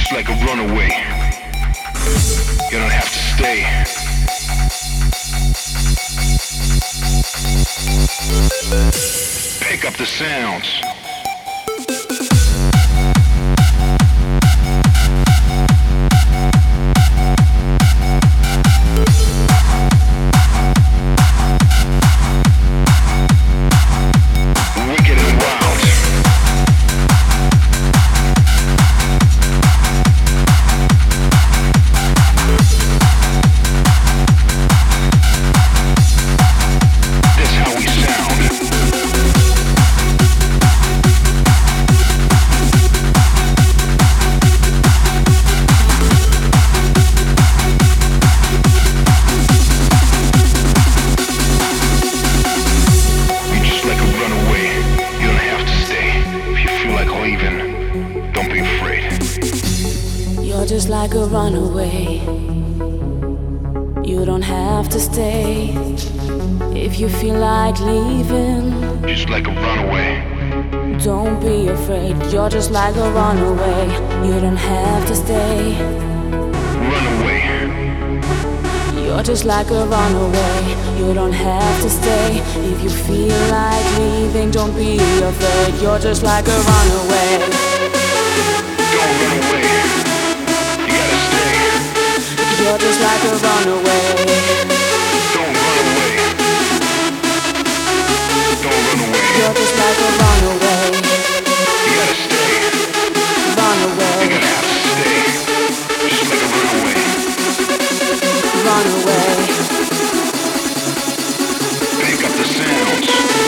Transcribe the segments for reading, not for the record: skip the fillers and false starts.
just like a runaway. You don't have to stay. Pick up the sounds. Just like a runaway, you don't have to stay. If you feel like leaving, just like a runaway, don't be afraid. You're just like a runaway, you don't have to stay. Runaway. You're just like a runaway, you don't have to stay. If you feel like leaving, don't be afraid. You're just like a runaway. Don't run away. You're just like a runaway. Don't run away. Don't run away. You're just like a runaway. You gotta stay. Run away. You're gonna have to stay. Just like a runaway. Run away. Pick up the sounds.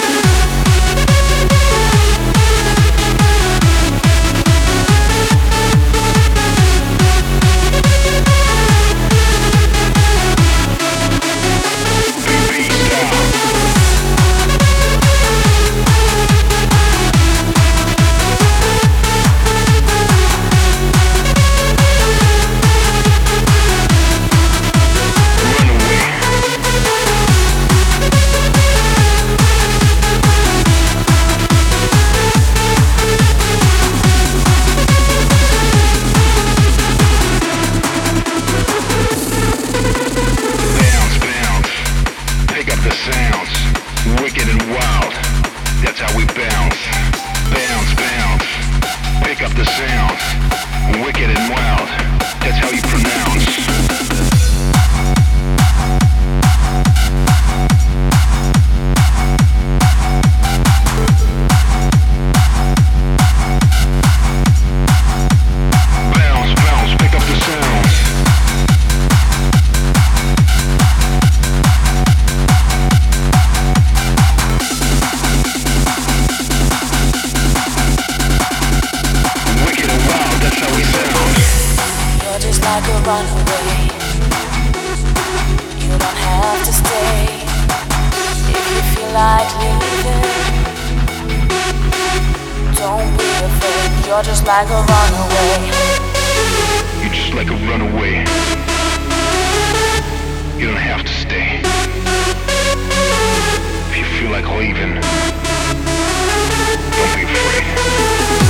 Wicked and wild, that's how we bounce. Bounce, bounce. Pick up the sounds. Wicked and wild, that's how you pronounce. Bounce, bounce, pick up the sounds. Like a runaway, you don't have to stay. If you feel like leaving, don't be afraid. You're just like a runaway. You're just like a runaway. You don't have to stay. If you feel like leaving, don't be afraid.